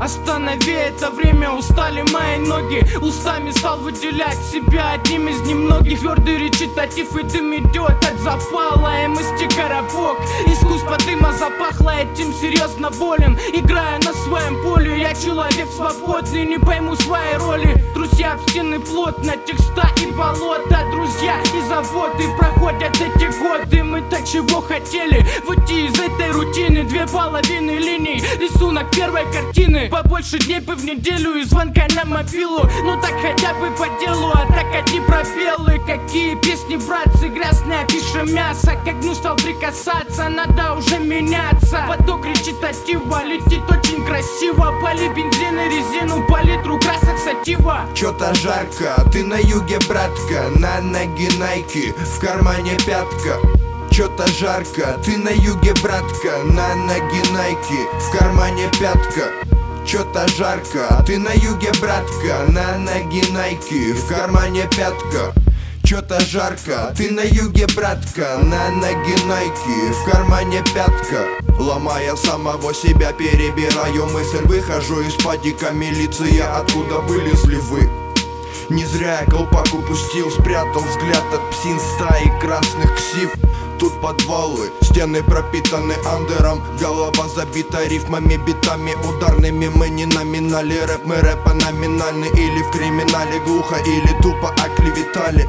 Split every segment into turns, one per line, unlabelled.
Останови это время, устали мои ноги. Устами стал выделять себя одним из немногих. Твердый речитатив и дым идет от запала. МСТ коробок, искусство дыма запахло. Этим серьезно болен, играя на своем поле. Я человек свободный, не пойму своей роли. Друзья об стены плотно, текста и болота. Друзья и заводы проходят эти годы. Мы-то чего хотели? Выйти из этой рутины. 2,5 линий, рисунок первой картины. Побольше дней бы в неделю и звонка на мобилу. Ну так хотя бы по делу, а так одни пробелы. Какие песни, братцы, грязная пиша мясо. К огню стал прикасаться, надо уже меняться. Поток речитатива летит очень красиво. Пали бензин и резину, по литру красок сатива.
Чё-то жарко, ты на юге, братка. На ноги найки, в кармане пятка. Чё-то жарко, ты на юге, братка. На ноги найки, в кармане пятка. Чё-то жарко, ты на юге, братка. На ноги найки, в кармане пятка. Чё-то жарко, ты на юге, братка. На ноги найки, в кармане пятка. Ломая самого себя, перебираю мысль. Выхожу из падика, милиция, откуда вылезли вы? Не зря я колпак упустил, спрятал взгляд от псин стаи красных ксив. Тут подвалы, стены пропитаны андером. Голова забита рифмами, битами ударными. Мы не номинали рэп, мы рэпа номинальны. Или в криминале глухо, или тупо оклеветали.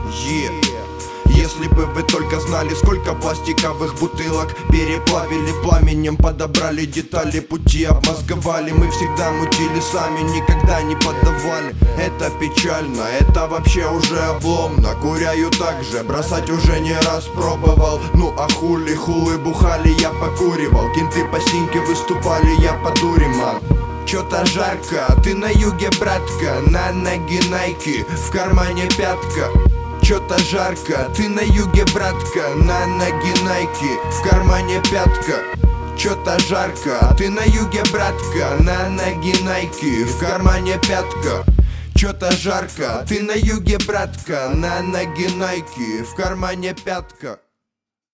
Если бы вы только знали, сколько пластиковых бутылок переплавили пламенем, подобрали детали, пути обмозговали. Мы всегда мутили сами, никогда не поддавали. Это печально, это вообще уже обломно. Куряю так же, бросать уже не раз пробовал. Ну а хули, хулы бухали, я покуривал. Кенты по синьке выступали, я по дуре, ман. Чё-то жарко, ты на юге, братка. На ноги найки, в кармане пятка. Чё-то жарко, ты на юге, братка. На ноги найки, в кармане пятка. Чё-то жарко, ты на юге, братка. На ноги найки, в кармане пятка. Чё-то жарко, ты на юге, братка. На ноги найки, в кармане пятка.